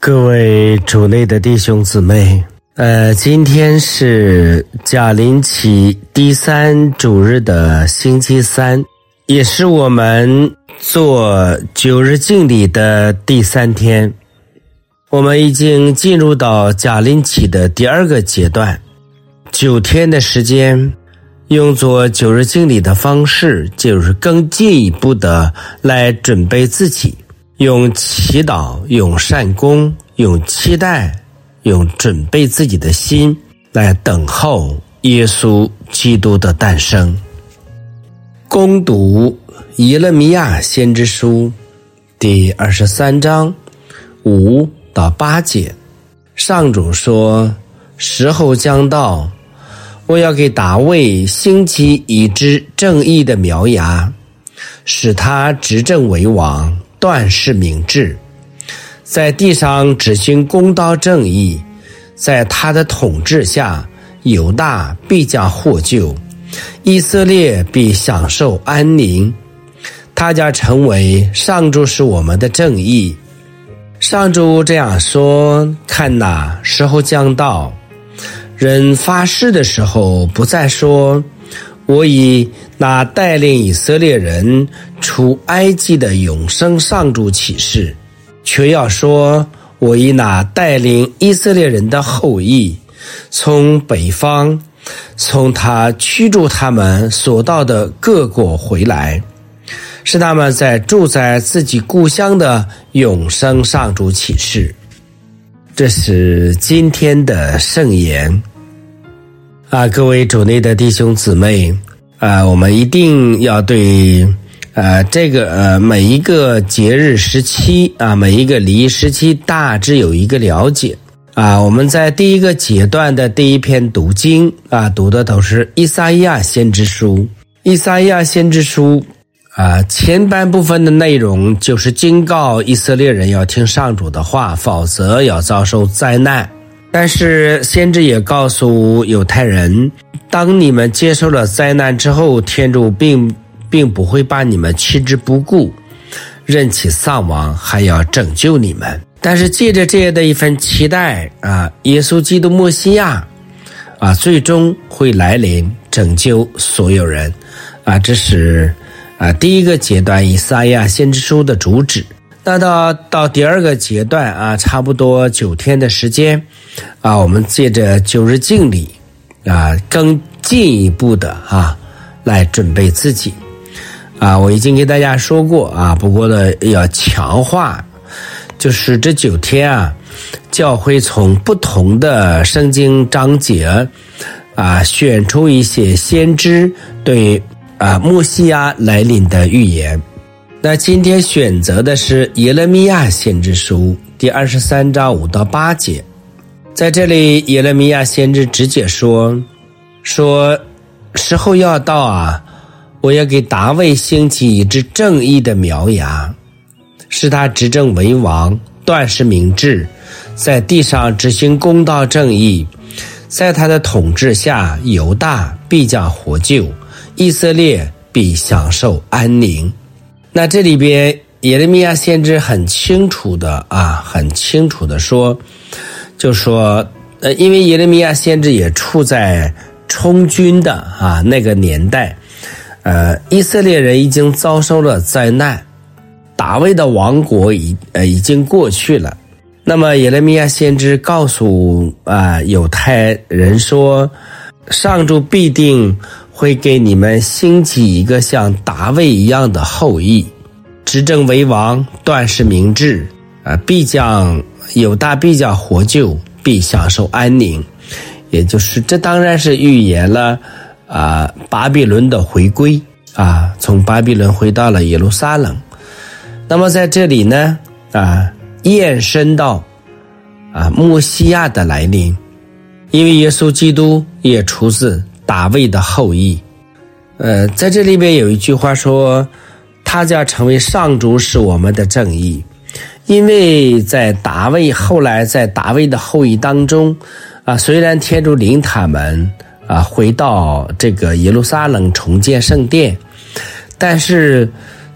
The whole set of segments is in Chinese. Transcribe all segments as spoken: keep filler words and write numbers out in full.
各位主内的弟兄姊妹，呃，今天是甲临期第三主日的星期三，也是我们做九日敬礼的第三天。我们已经进入到甲临期的第二个阶段，九天的时间，用作九日敬礼的方式，就是更进一步的来准备自己。用祈祷，用善功，用期待，用准备自己的心来等候耶稣基督的诞生。攻读耶勒米亚先知书第二十三章五到八节，上主说：时候将到，我要给大卫兴起一支正义的苗芽，使他执政为王，断事明智，在地上执行公道正义，在他的统治下，犹大必将获救，以色列必享受安宁。他将成为上主是我们的正义。上主这样说：看哪，时候将到，人发誓的时候，不再说我以那带领以色列人出埃及的永生上主起誓，却要说我以那带领以色列人的后裔从北方，从他驱逐他们所到的各国回来，使他们在住在自己故乡的永生上主起誓。这是今天的圣言啊，各位主内的弟兄姊妹啊，我们一定要对呃这个呃每一个节日时期啊，每一个礼仪时期大致有一个了解啊。我们在第一个阶段的第一篇读经啊，读的都是以赛亚先知书。以赛亚先知书啊，前半部分的内容就是警告以色列人要听上主的话，否则要遭受灾难。但是先知也告诉犹太人，当你们接受了灾难之后，天主并并不会把你们弃之不顾，任其丧亡，还要拯救你们。但是借着这样的一份期待啊，耶稣基督默西亚啊，最终会来临拯救所有人啊，这是啊第一个阶段以赛亚先知书的主旨。那到到第二个阶段啊，差不多九天的时间啊，我们借着九日敬礼啊，更进一步的啊来准备自己啊。我已经给大家说过啊，不过呢要强化，就是这九天啊，教会从不同的圣经章节啊选出一些先知对啊默西亚来临的预言。那今天选择的是耶勒米亚先知书第二十三章五到八节。在这里耶勒米亚先知直接说说时候要到啊，我要给大卫兴起一支正义的苗芽，使他执政为王，断事明智，在地上执行公道正义，在他的统治下，犹大必将获救，以色列必享受安宁。那这里边耶勒米亚先知很清楚的啊，很清楚的说，就说呃，因为耶勒米亚先知也处在充军的啊那个年代，呃，以色列人已经遭受了灾难，大卫的王国已呃已经过去了。那么耶勒米亚先知告诉啊犹太人说，上主必定会给你们兴起一个像大卫一样的后裔，执政为王，断事明智啊，必将犹大必将获救，必享受安宁。也就是这当然是预言了啊巴比伦的回归啊，从巴比伦回到了耶路撒冷。那么在这里呢啊延伸到啊默西亚的来临，因为耶稣基督也出自大卫的后裔。呃，在这里边有一句话说，他将成为上主是我们的正义。因为在大卫后来在大卫的后裔当中啊，虽然天主领他们啊回到这个耶路撒冷重建圣殿，但是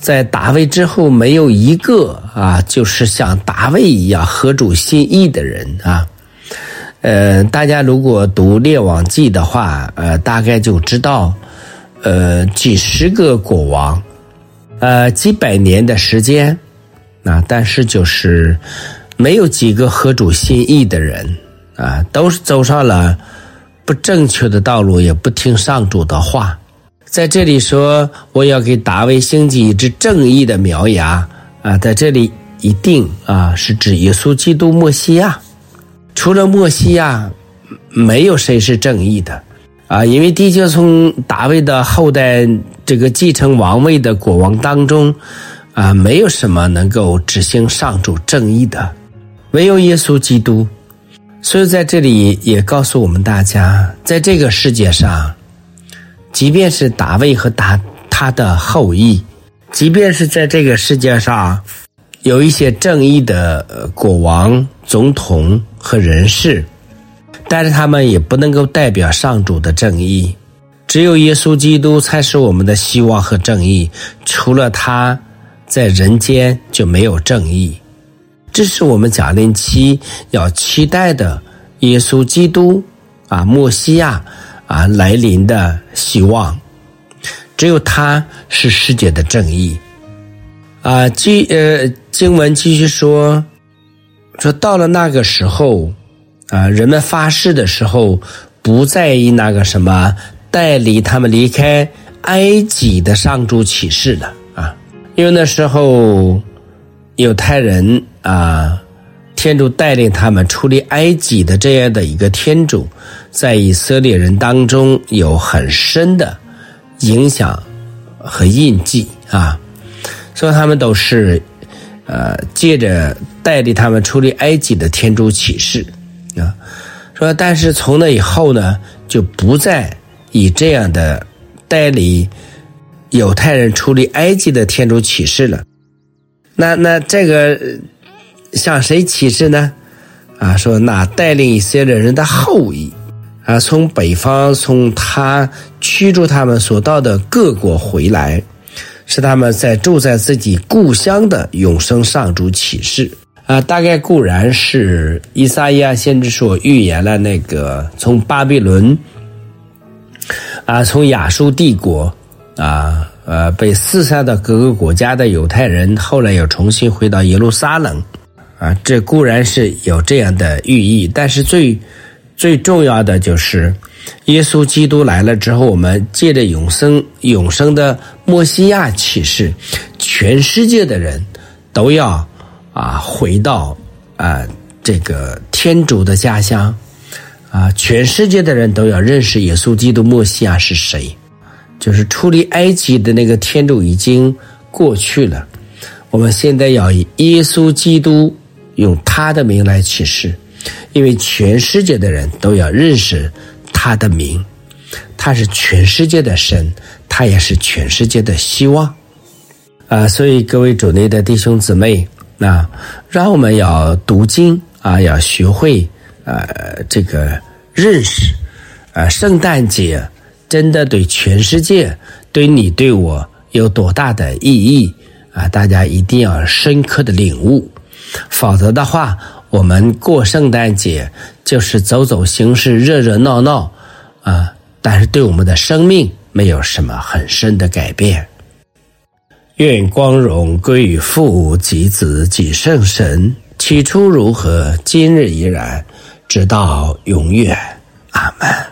在大卫之后没有一个啊，就是像大卫一样合主心意的人啊。呃，大家如果读列王记的话，呃，大概就知道，呃，几十个国王，呃，几百年的时间，啊，但是就是没有几个合主心意的人啊，都是走上了不正确的道路，也不听上主的话。在这里说，我要给大卫兴起一只正义的苗芽啊，在这里一定啊是指耶稣基督默西亚。除了默西亚，没有谁是正义的啊，因为的确从大卫的后代这个继承王位的国王当中啊，没有什么能够执行上主正义的，唯有耶稣基督。所以在这里也告诉我们大家，在这个世界上，即便是大卫和他他的后裔，即便是在这个世界上有一些正义的国王、总统和人士，但是他们也不能够代表上主的正义。只有耶稣基督才是我们的希望和正义，除了他，在人间就没有正义。这是我们甲临期要期待的耶稣基督啊，默西亚啊来临的希望。只有他是世界的正义。啊，继呃经文继续说，说到了那个时候，啊，人们发誓的时候，不在意那个什么带领他们离开埃及的上主启示了啊，因为那时候犹太人啊，天主带领他们出离埃及的这样的一个天主，在以色列人当中有很深的影响和印记啊。说他们都是呃借着带领他们出离埃及的天主启示啊，说但是从那以后呢，就不再以这样的带领犹太人出离埃及的天主启示了。那那这个向谁启示呢？啊，说那带领以色列人的后裔啊，从北方从他驱逐他们所到的各国回来，是他们在住在自己故乡的永生上主启示啊，大概固然是以赛亚先知所预言了那个从巴比伦啊，从亚述帝国啊，呃，被四散到各个国家的犹太人，后来又重新回到耶路撒冷啊，这固然是有这样的寓意，但是最最重要的就是耶稣基督来了之后，我们借着永生永生的默西亚启示，全世界的人都要啊回到啊这个天主的家乡啊，全世界的人都要认识耶稣基督默西亚是谁，就是出离埃及的那个天主已经过去了，我们现在要以耶稣基督用他的名来启示，因为全世界的人都要认识他的名，他是全世界的神，他也是全世界的希望啊！所以各位主内的弟兄姊妹啊，让我们要读经啊，要学会呃这个认识啊，圣诞节真的对全世界对你对我有多大的意义啊！大家一定要深刻的领悟，否则的话，我们过圣诞节就是走走形式，热热闹闹啊，但是对我们的生命没有什么很深的改变。愿光荣归于父及子及圣神，起初如何，今日依然，直到永远。阿们。